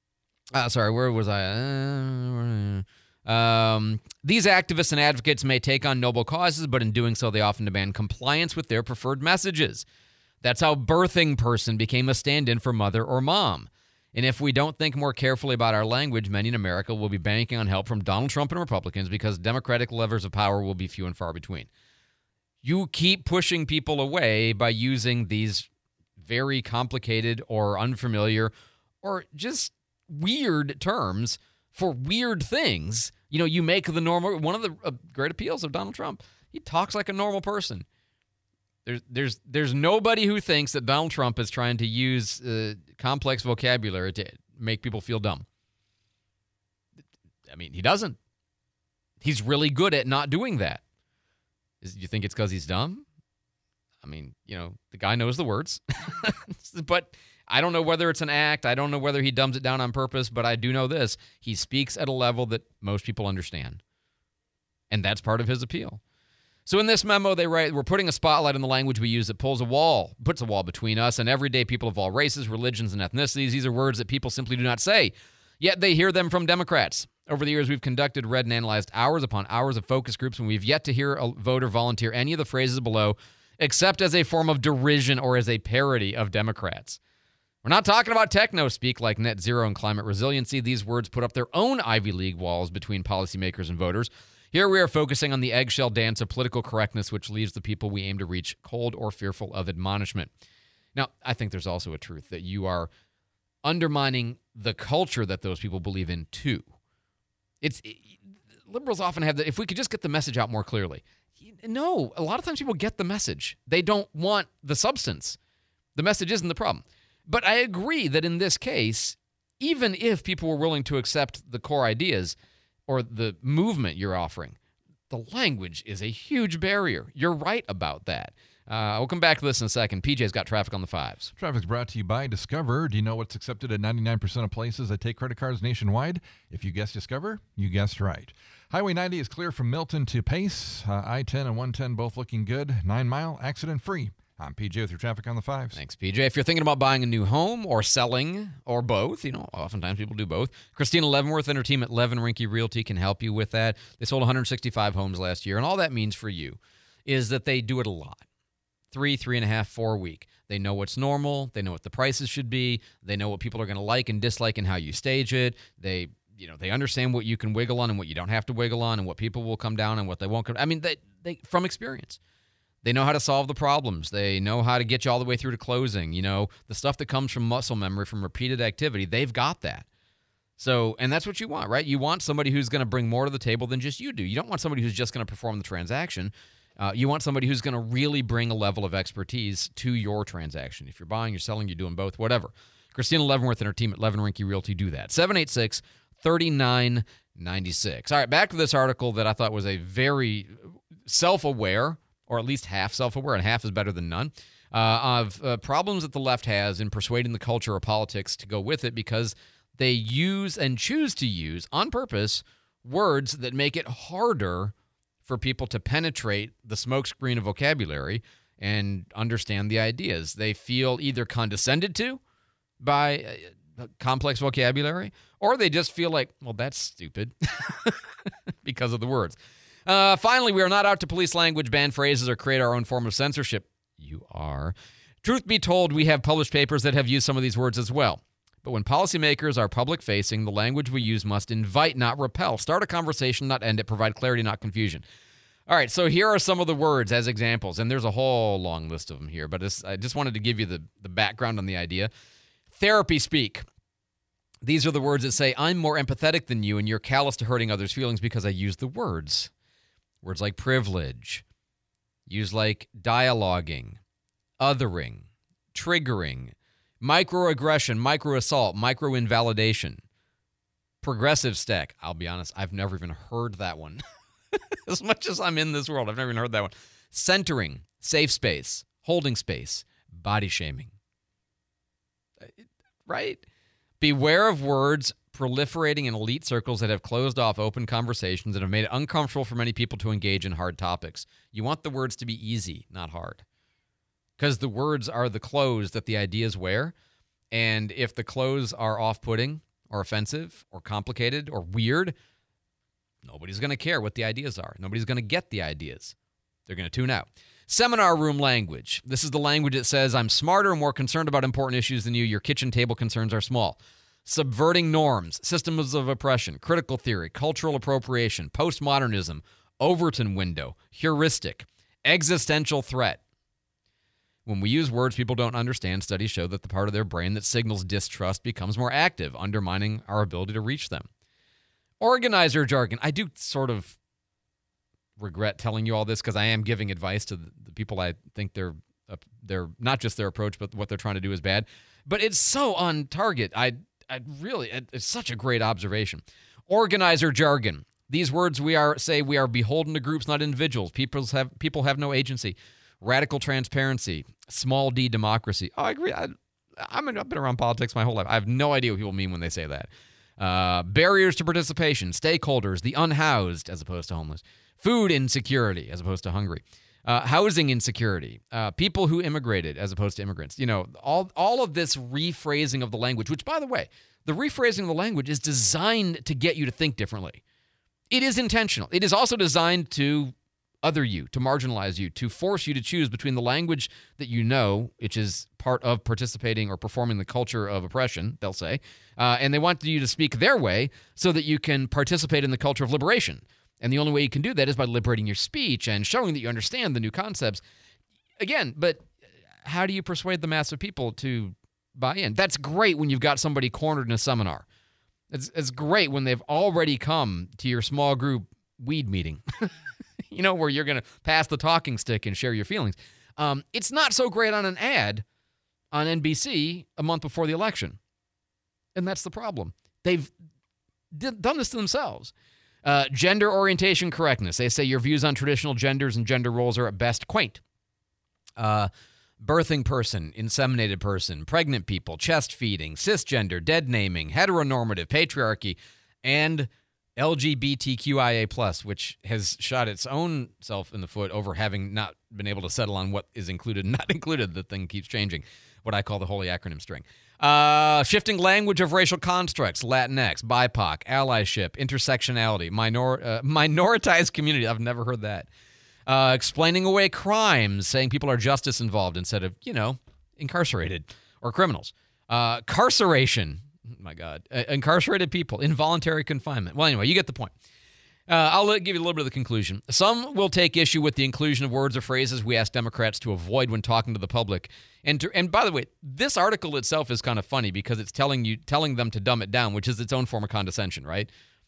Uh, sorry, where was I? Uh, um, these activists and advocates may take on noble causes, but in doing so, they often demand compliance with their preferred messages. That's how birthing person became a stand-in for mother or mom. And if we don't think more carefully about our language, many in America will be banking on help from Donald Trump and Republicans because Democratic levers of power will be few and far between. You keep pushing people away by using these very complicated or unfamiliar or just weird terms for weird things. You know, you make the normal, one of the uh, great appeals of Donald Trump, he talks like a normal person. There's there's there's nobody who thinks that Donald Trump is trying to use uh, complex vocabulary to make people feel dumb. I mean, he doesn't. He's really good at not doing that. Is, you think it's because he's dumb? I mean, you know, the guy knows the words. But I don't know whether it's an act. I don't know whether he dumbs it down on purpose, but I do know this. He speaks at a level that most people understand. And that's part of his appeal. So in this memo, they write, we're putting a spotlight on the language we use that pulls a wall, puts a wall between us and everyday people of all races, religions, and ethnicities. These are words that people simply do not say, yet they hear them from Democrats. Over the years, we've conducted, read, and analyzed hours upon hours of focus groups, and we've yet to hear a voter volunteer any of the phrases below, except as a form of derision or as a parody of Democrats. We're not talking about techno-speak like net zero and climate resiliency. These words put up their own Ivy League walls between policymakers and voters. Here we are focusing on the eggshell dance of political correctness, which leaves the people we aim to reach cold or fearful of admonishment. Now, I think there's also a truth that you are undermining the culture that those people believe in, too. It's it, liberals often have that, if we could just get the message out more clearly. No, a lot of times people get the message. They don't want the substance. The message isn't the problem. But I agree that in this case, even if people were willing to accept the core ideas or the movement you're offering, the language is a huge barrier. You're right about that. Uh, we'll come back to this in a second. P J's got traffic on the fives. Traffic's brought to you by Discover. Do you know what's accepted at ninety-nine percent of places that take credit cards nationwide? If you guessed Discover, you guessed right. Highway ninety is clear from Milton to Pace. Uh, I ten and one ten both looking good. Nine mile, accident-free. I'm P J with your traffic on the fives. Thanks, P J. If you're thinking about buying a new home or selling or both, you know, oftentimes people do both. Christina Leavenworth and her team at Levin Rinke Realty can help you with that. They sold one hundred sixty-five homes last year, and all that means for you is that they do it a lot. Three, three and a half, four a week. They know what's normal. They know what the prices should be. They know what people are going to like and dislike and how you stage it. They, you know, they understand what you can wiggle on and what you don't have to wiggle on and what people will come down and what they won't come. I mean, they, they from experience. They know how to solve the problems. They know how to get you all the way through to closing. You know, the stuff that comes from muscle memory, from repeated activity, they've got that. So, and that's what you want, right? You want somebody who's going to bring more to the table than just you do. You don't want somebody who's just going to perform the transaction. Uh, you want somebody who's going to really bring a level of expertise to your transaction. If you're buying, you're selling, you're doing both, whatever. Christina Leavenworth and her team at Levin Rinke Realty do that. seven eight six, three nine nine six. All right, back to this article that I thought was a very self-aware, or at least half self-aware, and half is better than none, uh, of uh, problems that the left has in persuading the culture or politics to go with it because they use and choose to use, on purpose, words that make it harder for people to penetrate the smokescreen of vocabulary and understand the ideas. They feel either condescended to by uh, complex vocabulary, or they just feel like, well, that's stupid because of the words. Uh, finally, we are not out to police language, ban phrases, or create our own form of censorship. You are. Truth be told, we have published papers that have used some of these words as well. But when policymakers are public-facing, the language we use must invite, not repel. Start a conversation, not end it. Provide clarity, not confusion. All right, so here are some of the words as examples, and there's a whole long list of them here, but it's, I just wanted to give you the, the background on the idea. Therapy speak. These are the words that say, I'm more empathetic than you, and you're callous to hurting others' feelings because I use the words. Words like privilege, use like dialoguing, othering, triggering, microaggression, microassault, microinvalidation, progressive stack. I'll be honest, I've never even heard that one. As much as I'm in this world, I've never even heard that one. Centering, safe space, holding space, body shaming. Right? Beware of words proliferating in elite circles that have closed off open conversations and have made it uncomfortable for many people to engage in hard topics. You want the words to be easy, not hard. Because the words are the clothes that the ideas wear. And if the clothes are off-putting or offensive or complicated or weird, nobody's going to care what the ideas are. Nobody's going to get the ideas. They're going to tune out. Seminar room language. This is the language that says, I'm smarter and more concerned about important issues than you. Your kitchen table concerns are small. Subverting norms, systems of oppression, critical theory, cultural appropriation, postmodernism, Overton window, heuristic, existential threat. When we use words people don't understand, studies show that the part of their brain that signals distrust becomes more active, undermining our ability to reach them. Organizer jargon. I do sort of regret telling you all this because I am giving advice to the, the people I think they're, uh, they're not just their approach, but what they're trying to do is bad. But it's so on target. I, I really, it's such a great observation. Organizer jargon. These words we are say we are beholden to groups, not individuals. People have people have no agency. Radical transparency, small d democracy. Oh, I agree. I, I'm I've been around politics my whole life. I have no idea what people mean when they say that. Uh, barriers to participation, stakeholders, the unhoused as opposed to homeless, food insecurity as opposed to hungry, uh, housing insecurity, uh, people who immigrated as opposed to immigrants. You know, all all of this rephrasing of the language, which, by the way, the rephrasing of the language is designed to get you to think differently. It is intentional. It is also designed to other you, to marginalize you, to force you to choose between the language that you know, which is part of participating or performing the culture of oppression, they'll say, uh, and they want you to speak their way so that you can participate in the culture of liberation. And the only way you can do that is by liberating your speech and showing that you understand the new concepts. Again, but how do you persuade the mass of people to buy in? That's great when you've got somebody cornered in a seminar. It's, it's great when they've already come to your small group weed meeting, you know, where you're going to pass the talking stick and share your feelings. Um, it's not so great on an ad on N B C a month before the election. And that's the problem. They've did, done this to themselves. Uh, gender orientation correctness. They say your views on traditional genders and gender roles are at best quaint. Uh, birthing person, inseminated person, pregnant people, chest feeding, cisgender, dead naming, heteronormative, patriarchy, and L G B T Q I A plus, which has shot its own self in the foot over having not been able to settle on what is included and not included. The thing keeps changing, what I call the holy acronym string. Uh, shifting language of racial constructs, Latinx, B I P O C, allyship, intersectionality, minor, uh, minoritized community. I've never heard that. Uh, explaining away crimes, saying people are justice involved instead of, you know, incarcerated or criminals. Uh, carceration. My God. Uh, incarcerated people, involuntary confinement. Well, anyway, you get the point. Uh, I'll give you a little bit of the conclusion. Some will take issue with the inclusion of words or phrases we ask Democrats to avoid when talking to the public. And to, and by the way, this article itself is kind of funny because it's telling you, telling them to dumb it down, which is its own form of condescension, right?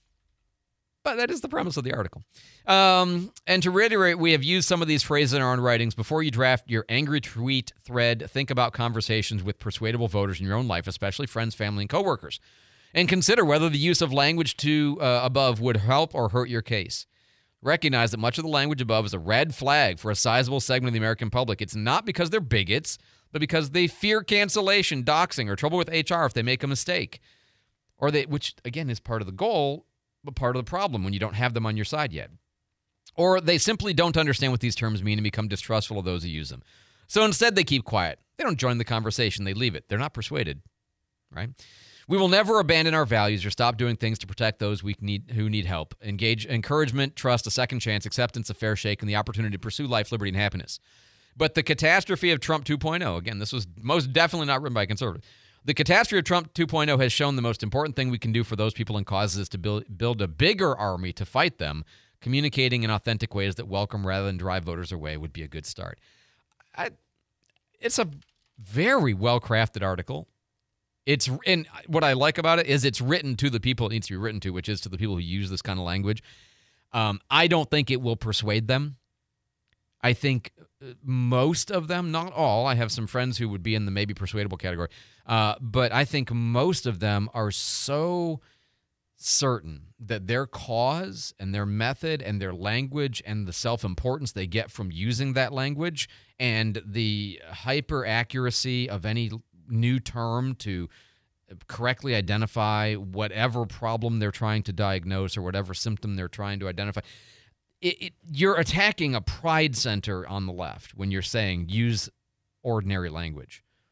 But that is the premise of the article. Um, and to reiterate, we have used some of these phrases in our own writings. Before you draft your angry tweet thread, think about conversations with persuadable voters in your own life, especially friends, family, and coworkers. And consider whether the use of language to uh, above would help or hurt your case. Recognize that much of the language above is a red flag for a sizable segment of the American public. It's not because they're bigots, but because they fear cancellation, doxing, or trouble with H R if they make a mistake. Or they, which, again, is part of the goal, but part of the problem when you don't have them on your side yet. Or they simply don't understand what these terms mean and become distrustful of those who use them. So instead, they keep quiet. They don't join the conversation. They leave it. They're not persuaded, right? We will never abandon our values or stop doing things to protect those we need who need help. Engage encouragement, trust, a second chance, acceptance, a fair shake, and the opportunity to pursue life, liberty, and happiness. But the catastrophe of Trump two point oh, again, this was most definitely not written by a conservative. The catastrophe of Trump two point oh has shown the most important thing we can do for those people and causes is to build, build a bigger army to fight them. Communicating in authentic ways that welcome rather than drive voters away would be a good start. I, it's a very well-crafted article. It's and what I like about it is it's written to the people it needs to be written to, which is to the people who use this kind of language. Um, I don't think it will persuade them. I think most of them, not all, I have some friends who would be in the maybe persuadable category, uh, but I think most of them are so certain that their cause and their method and their language and the self-importance they get from using that language and the hyper-accuracy of any new term to correctly identify whatever problem they're trying to diagnose or whatever symptom they're trying to identify. It, it, you're attacking a pride center on the left when you're saying use ordinary language.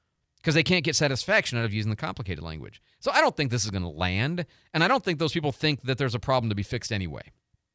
because they can't get satisfaction out of using the complicated language. So I don't think this is going to land, and I don't think those people think that there's a problem to be fixed anyway.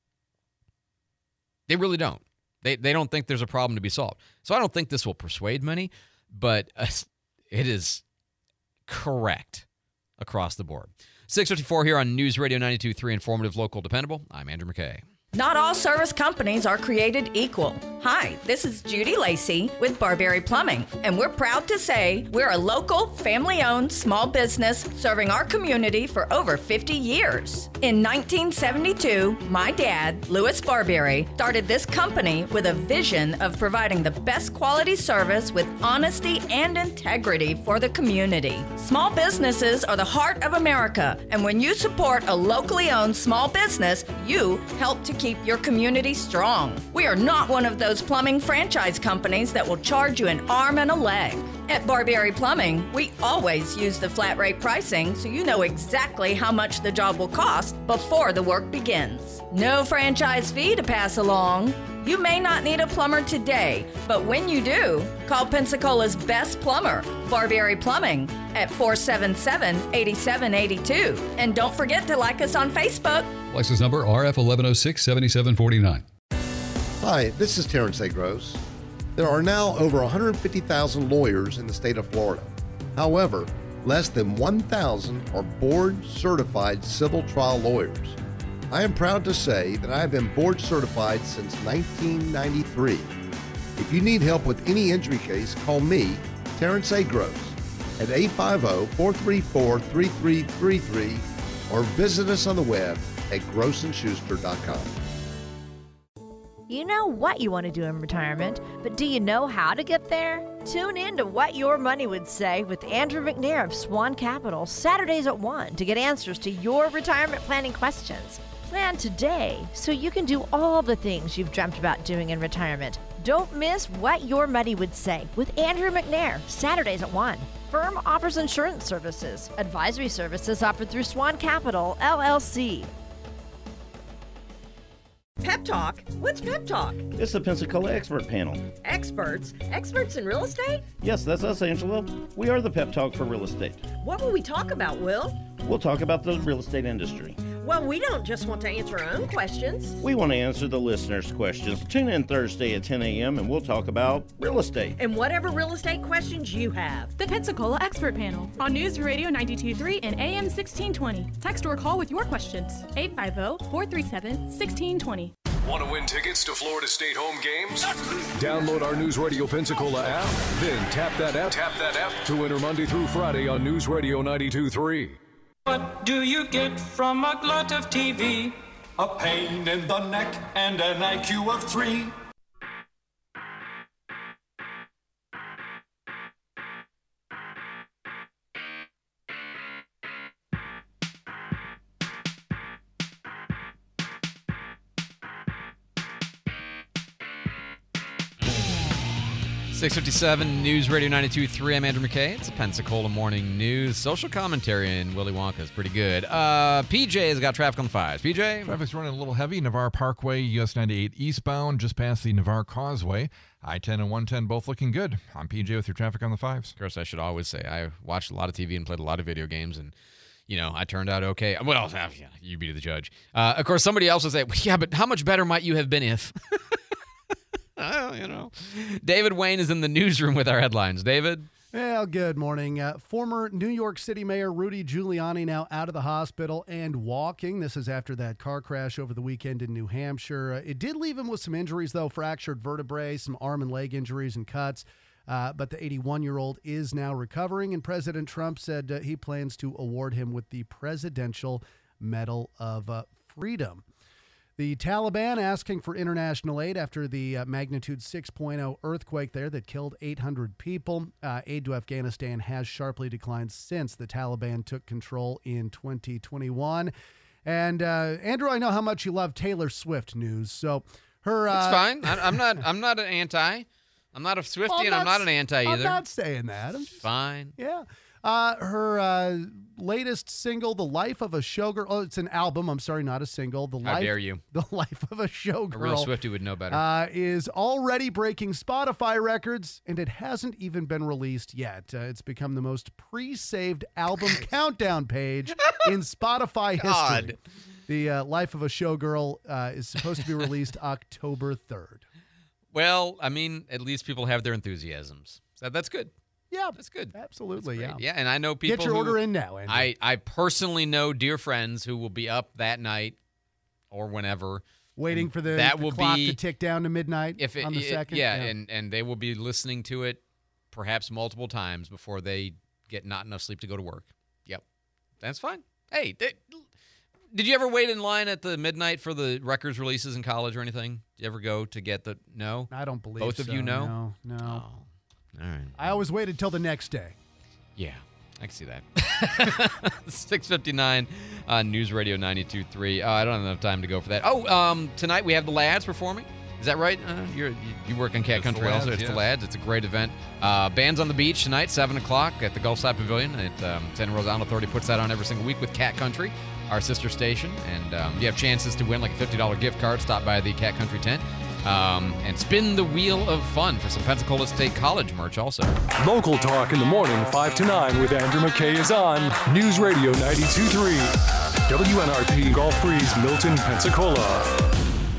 They really don't. They they don't think there's a problem to be solved. So I don't think this will persuade many, but uh, it is correct across the board. six fifty-four here on News Radio ninety-two point three, informative, local, dependable. I'm Andrew McKay. Not all service companies are created equal. Hi, this is Judy Lacey with Barberry Plumbing, and we're proud to say we're a local, family-owned small business serving our community for over fifty years. In nineteen seventy-two, my dad, Louis Barberry, started this company with a vision of providing the best quality service with honesty and integrity for the community. Small businesses are the heart of America, and when you support a locally owned small business, you help to keep your community strong. We are not one of those plumbing franchise companies that will charge you an arm and a leg. At Barberry Plumbing, we always use the flat rate pricing so you know exactly how much the job will cost before the work begins. No franchise fee to pass along. You may not need a plumber today, but when you do, call Pensacola's best plumber, Barberry Plumbing, at four seven seven, eight seven eight two. And don't forget to like us on Facebook. License number R F eleven oh six, seventy-seven forty-nine. Hi, this is Terrence A. Gross. There are now over one hundred fifty thousand lawyers in the state of Florida. However, less than one thousand are board-certified civil trial lawyers. I am proud to say that I have been board certified since nineteen ninety-three. If you need help with any injury case, call me, Terrence A. Gross, at eight five zero, four three four, three three three three or visit us on the web at gross and schuster dot com. You know what you want to do in retirement, but do you know how to get there? Tune in to What Your Money Would Say with Andrew McNair of Swan Capital, Saturdays at one, to get answers to your retirement planning questions. Plan today so you can do all the things you've dreamt about doing in retirement. Don't miss What Your Money Would Say with Andrew McNair, Saturdays at one. Firm offers insurance services. Advisory services offered through Swan Capital, L L C. Pep Talk? What's Pep Talk? It's the Pensacola Expert Panel. Experts? Experts in real estate? Yes, that's us, Angela. We are the Pep Talk for real estate. What will we talk about, Will? We'll talk about the real estate industry. Well, we don't just want to answer our own questions. We want to answer the listeners' questions. Tune in Thursday at ten a.m. and we'll talk about real estate. And whatever real estate questions you have. The Pensacola Expert Panel on News Radio ninety-two point three and A M sixteen twenty. Text or call with your questions. eight five zero, four three seven, one six two zero. Want to win tickets to Florida State home games? Download our News Radio Pensacola app, then tap that app, tap that app to enter Monday through Friday on News Radio ninety-two point three. What do you get from a glut of T V? A pain in the neck and an I Q of three. six fifty-seven News Radio ninety-two point three. I'm Andrew McKay. It's a Pensacola Morning News. Social commentary in Willy Wonka is pretty good. Uh, P J has got traffic on the fives. P J? Traffic's running a little heavy. Navarre Parkway, U S ninety-eight eastbound, just past the Navarre Causeway. I ten and one ten both looking good. I'm P J with your traffic on the fives. Of course, I should always say I watched a lot of T V and played a lot of video games, and you know, I turned out okay. Well, yeah, you be the judge. Uh, of course, somebody else will say, yeah, but how much better might you have been if? Oh, you know. David Wayne is in the newsroom with our headlines. David? Well, good morning. Uh, former New York City Mayor Rudy Giuliani now out of the hospital and walking. This is after that car crash over the weekend in New Hampshire. Uh, it did leave him with some injuries, though, fractured vertebrae, some arm and leg injuries and cuts. Uh, but the eighty-one-year-old is now recovering, and President Trump said uh, he plans to award him with the Presidential Medal of uh, Freedom. The Taliban asking for international aid after the uh, magnitude six point oh earthquake there that killed eight hundred people. Uh, aid to Afghanistan has sharply declined since the Taliban took control in twenty twenty-one. And uh, Andrew, I know how much you love Taylor Swift news, so her. Uh, it's fine. I, I'm not. I'm not an anti. I'm not a Swiftie, well, I'm and I'm not an anti either. I'm not saying that. I'm just, fine. Yeah. Uh, her uh, latest single, "The Life of a Showgirl." Oh, it's an album. I'm sorry, not a single. The How life, dare you? The Life of a Showgirl. A real Swiftie would know better. Uh, is already breaking Spotify records, and it hasn't even been released yet. Uh, it's become the most pre-saved album countdown page in Spotify God. history. The uh, Life of a Showgirl uh, is supposed to be released October third. Well, I mean, at least people have their enthusiasms. So that's good. Yeah, that's good. Absolutely, That's yeah. Yeah, and I know people Get your who- order in now, Andrew. I, I personally know dear friends who will be up that night or whenever. Waiting and for the, that the will clock be, to tick down to midnight if it, on the it- second. Yeah, and, and they will be listening to it perhaps multiple times before they get not enough sleep to go to work. Yep. That's fine. Hey, they, did you ever wait in line at the midnight for the records releases in college or anything? Did you ever go to get the, no? I don't believe Both of so, you know? No, no. All right. I always waited till the next day. Yeah, I can see that. six fifty-nine on News Radio ninety-two point three. Uh, I don't have enough time to go for that. Oh, um, tonight we have the Lads performing. Is that right? Uh, you're, you you work on Cat It's the Country also. Lads, It's yes. the Lads. It's a great event. Uh, Bands on the Beach tonight, seven o'clock at the Gulfside Pavilion. At um, San Rosado Authority puts that on every single week with Cat Country, our sister station. And um, you have chances to win like a fifty dollars gift card. Stop by the Cat Country tent. Um, and spin the wheel of fun for some Pensacola State College merch also. Local Talk in the morning, five to nine with Andrew McKay is on News Radio ninety-two point three. W N R P Gulf Breeze, Milton, Pensacola.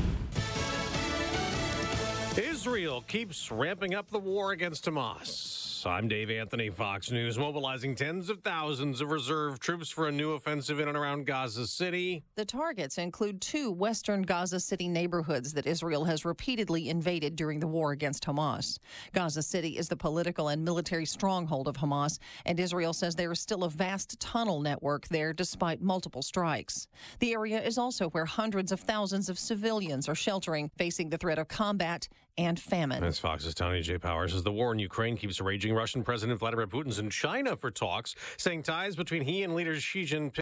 Israel keeps ramping up the war against Hamas. I'm Dave Anthony, Fox News, mobilizing tens of thousands of reserve troops for a new offensive in and around Gaza City. The targets include two western Gaza City neighborhoods that Israel has repeatedly invaded during the war against Hamas. Gaza City is the political and military stronghold of Hamas, and Israel says there is still a vast tunnel network there despite multiple strikes. The area is also where hundreds of thousands of civilians are sheltering, facing the threat of combat and famine. That's Fox's Tony J. Powers. As the war in Ukraine keeps raging, Russian President Vladimir Putin's in China for talks, saying ties between he and leaders Xi Jinping